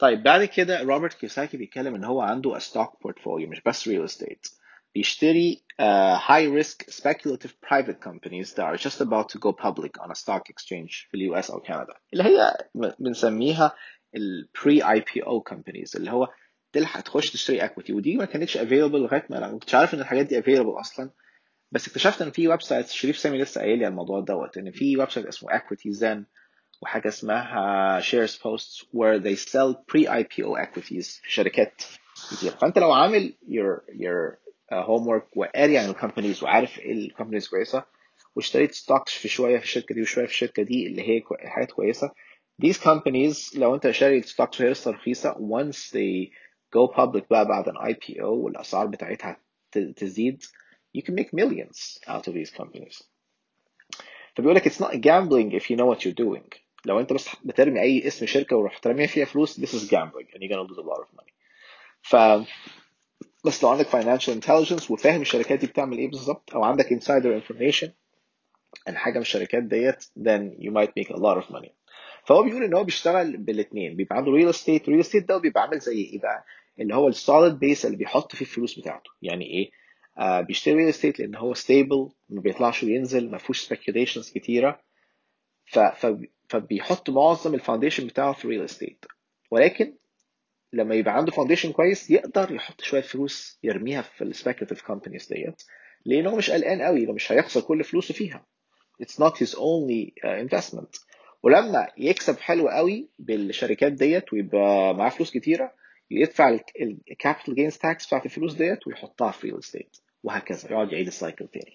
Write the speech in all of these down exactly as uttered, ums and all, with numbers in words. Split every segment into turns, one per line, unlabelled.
طيب بعد كده روبرت كيوساكي بيتكلم ان هو عنده a stock portfolio مش بس real estate. بيشتري uh, high risk speculative private companies that are just about to go public on a stock exchange في اليو اس او كندا، اللي هي م- بنسميها ال pre I P O companies، اللي هو تلحق تخش تشتري equity. ودي ما كانتش available لغايه ما انا ما كنتش عارف ان الحاجات دي available اصلا. بس اكتشفت ان في ويب سايت، شريف سامي لسه قايل لي على الموضوع دوت، ان في ويب سايت اسمه equity zen وحاجة اسمها shares posts where they sell pre-I P O equities في شركات كتير. فأنت لو عامل your your uh, homework وقاري عن الكومبانيز وعارف ايه الكومبانيز كويسة واشتريت ستوكس في شوية في الشركة دي وشوية في الشركة دي اللي هي كو- حاجات كويسة. these companies لو انت شاري ستوكس وهي لسه رخيصة once they go public بقى بعد an I P O والأسعار بتاعتها ت- تزيد you can make millions out of these companies. فبيقول لك it's not gambling if you know what you're doing. لو انت بس بترمي اي اسم شركه وراح ترميها فيها فلوس this is gambling and you're gonna lose a lot of money. ف بس لو عندك financial intelligence وفاهم الشركات دي بتعمل ايه بالظبط او عندك insider information عن حاجه من الشركات ديت then you might make a lot of money. فهو بيقول ان هو بيشتغل بالاثنين، بيبقى عنده real estate. real estate ده بيبقى عامل زي ايه بقى؟ اللي هو السوليد بيس اللي بيحط فيه الفلوس بتاعته. يعني ايه؟ آه بيشتري real estate لان هو stable، ما بيطلعش وينزل، ما فيهوش speculations كتيره. ف... ف... فبيحط معظم الفاونديشن بتاعه في الريل استيت. ولكن لما يبقى عنده فاونديشن كويس يقدر يحط شويه فلوس يرميها في السبيكوليتيف كومبانيز ديت، لانه مش قلقان قوي، لو مش هيخسر كل فلوسه فيها. It's not his only uh, investment. ولما يكسب حلو قوي بالشركات ديت ويبقى معاه فلوس كتيره يدفع الكابيتال جينز تاكس بتاعت الفلوس ديت ويحطها في ريل استيت، وهكذا يقعد يعيد السايكل تاني.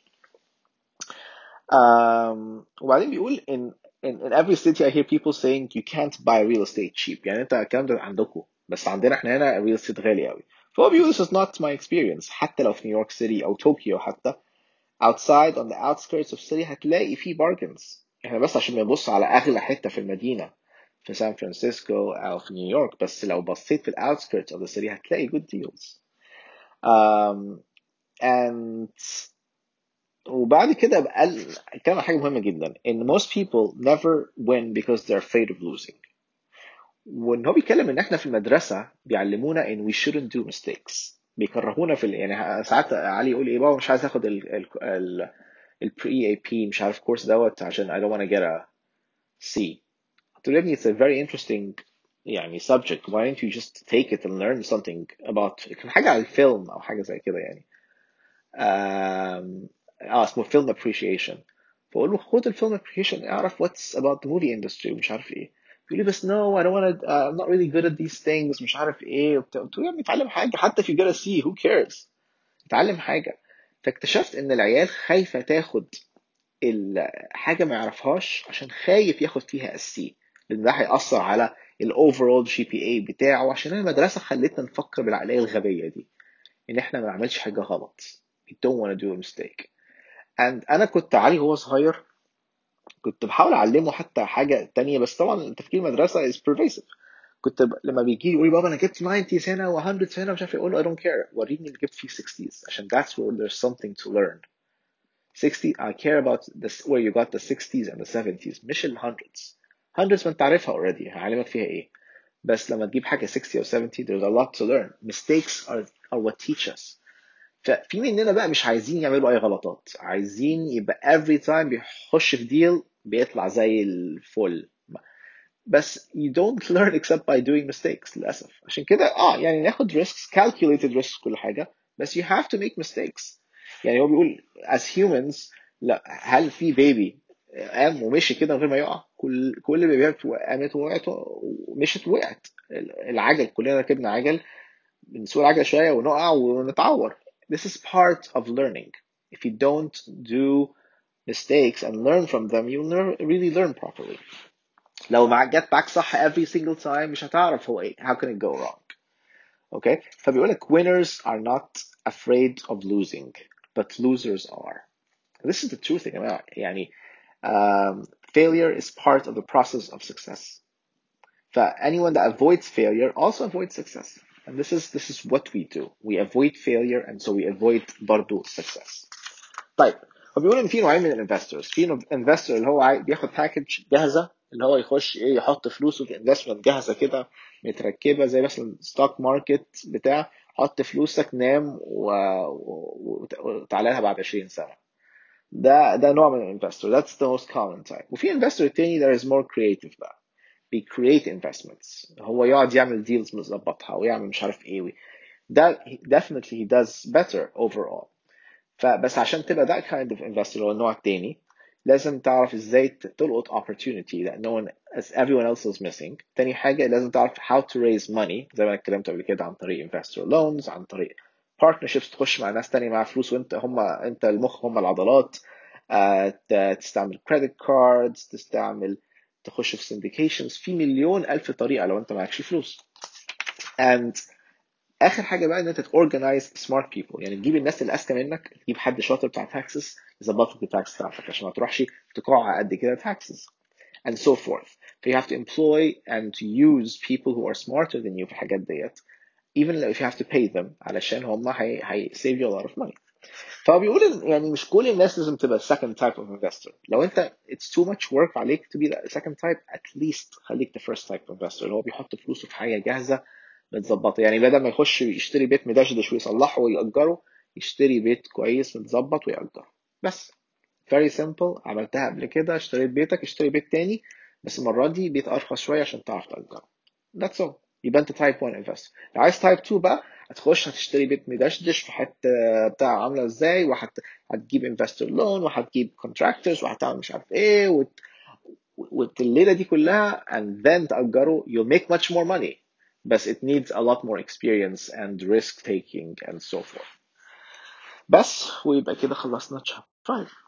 Um, وبعدين بيقول in, in in every city I hear people saying you can't buy real estate cheap. يعني انت الكلام ده عندكم بس عندنا احنا هنا real estate غالي قوي. فهو بيقول this is not my experience. حتى لو في نيويورك سيتي او طوكيو حتى outside on the outskirts of city هتلاقي في bargains. احنا بس عشان بنبص على اغلى حتة في المدينة في سان فرانسيسكو او في نيويورك، بس لو بصيت في ال outskirts of the city هتلاقي good deals. Um, and وبعد كده بقى كان حاجة مهمة جدا ان most people never win because they're afraid of losing. وان هو بيتكلم ان احنا في المدرسة بيعلمونا ان we shouldn't do mistakes. بيكرهونا في ال... يعني ساعات علي يقول ايه بابا مش عايز اخد ال ال ال ال pre A P مش عارف كورس دوت عشان I don't want to get a C. قلت له يا ابني it's a very interesting يعني subject, why don't you just take it and learn something about كان حاجة على الفيلم او حاجة زي كده يعني. آم، اه اسمه فيلم appreciation. فاقول له خد الفيلم appreciation اعرف what's about the movie industry ومش عارف ايه. يقول لي بس no I don't want to uh, I'm not really good at these things مش عارف ايه وبتاع. قلت له يا ابني اتعلم حاجه حتى if you get a C who cares. اتعلم حاجه. فاكتشفت ان العيال خايفه تاخد الحاجه ما يعرفهاش عشان خايف ياخد فيها السي، لان ده هيأثر على الاوفرول جي بي اي بتاعه. عشان المدرسه خلتنا نفكر بالعقليه الغبيه دي ان احنا ما نعملش حاجه غلط. we don't want to do a mistake. and انا كنت علي هو صغير كنت بحاول اعلمه حتى حاجه تانية، بس طبعا تفكير المدرسه is pervasive. كنت ب... لما بيجي يقول لي بابا انا جبت تسعين هنا و100 هنا مش عارف إيه، اقول له I don't care وريني اللي جبت فيه ستين عشان that's where there's something to learn. ستين I care about this where you got the sixties and the seventies مش ال hundreds. hundreds ما انت عارفها already هعلمك فيها ايه. بس لما تجيب حاجه ستين or seventy there's a lot to learn. Mistakes are are what teach us. ففي مننا بقى مش عايزين يعملوا اي غلطات، عايزين يبقى every time بيخش في ديل بيطلع زي الفل. بس you don't learn except by doing mistakes للأسف. عشان كده اه يعني ناخد risks calculated risks كل حاجة، بس you have to make mistakes. يعني هو بيقول as humans لا هل في بيبي قام ومشي كده من غير ما يقع؟ كل كل البيبيات قامت ووقعت ومشت وقعت. العجل كلنا ركبنا عجل بنسوق العجلة شوية ونقع ونتعور. This is part of learning. If you don't do mistakes and learn from them, you'll never really learn properly. لو معك جت معاك صح every single time مش هتعرف هو ايه. How can it go wrong? Okay? فبيقول لك winners are not afraid of losing, but losers are. This is the truth يا جماعة. يعني um, failure is part of the process of success. ف anyone that avoids failure also avoids success. And this is this is what we do. We avoid failure and so we avoid برضو success. طيب هو بيقول ان في نوعين من الانفسترز. في انفستر اللي هو عاي- بياخد باكج جاهزه اللي هو يخش ايه، يحط فلوسه في انفستمنت جاهزه كده متركبه زي مثلا ستوك ماركت بتاع، حط فلوسك نام و... و... وتعالى لها بعد عشرين سنه. ده ده نوع من الانفستور. That's the most common type. وفي انفستور تاني that is more creative بقى، بي create investments، هو يقعد يعمل deals مظبطها ويعمل مش عارف ايه. ده definitely he does better overall. فبس عشان تبقى that kind of investor اللي هو النوع التاني، لازم تعرف ازاي تلقط opportunity that no one as everyone else is missing. تاني حاجة لازم تعرف how to raise money زي ما انا اتكلمت قبل كده، عن طريق investor loans، عن طريق partnerships، تخش مع ناس تانية مع فلوس وانت هم انت المخ هم العضلات. آه، ت- تستعمل credit cards، تستعمل تخش في syndications، في مليون ألف طريقة لو انت معكش فلوس. and اخر حاجه بقى ان انت تورجنايز سمارت بيبل، يعني تجيب الناس اللي اذكى منك، تجيب حد شاطر بتاع تاكسس يظبط لك التاكس بتاعتك عشان ما تروحش تقع قد كده تاكسس and so forth. So you have to employ and to use people who are smarter than you في الحاجات ديت, even if you have to pay them علشان هم هي هي save you a lot of money. فهو بيقول إن يعني مش كل الناس لازم تبقى second type of investor. لو انت it's too much work عليك to be the second type, at least خليك the first type of investor اللي هو بيحط فلوسه في حاجة جاهزة متظبطة. يعني بدل ما يخش يشتري بيت مدشدش ويصلحه ويأجره، يشتري بيت كويس متظبط ويأجره بس. very simple. عملتها قبل كده، اشتريت بيتك، اشتري بيت تاني بس المرة دي بيت أرخص شوية عشان تعرف تأجره. That's all. يبقى انت تايب واحد investor. لو عايز تايب اتنين بقى، هتخش هتشتري بيت مدشدش في حتة بتاع عاملة ازاي، وهت هتجيب investor loan، وهتجيب contractors، وهتعمل مش عارف ايه وت... والليلة دي كلها and then تأجره. you'll make much more money, بس it needs a lot more experience and risk taking and so forth. بس ويبقى كده خلصنا chapter five.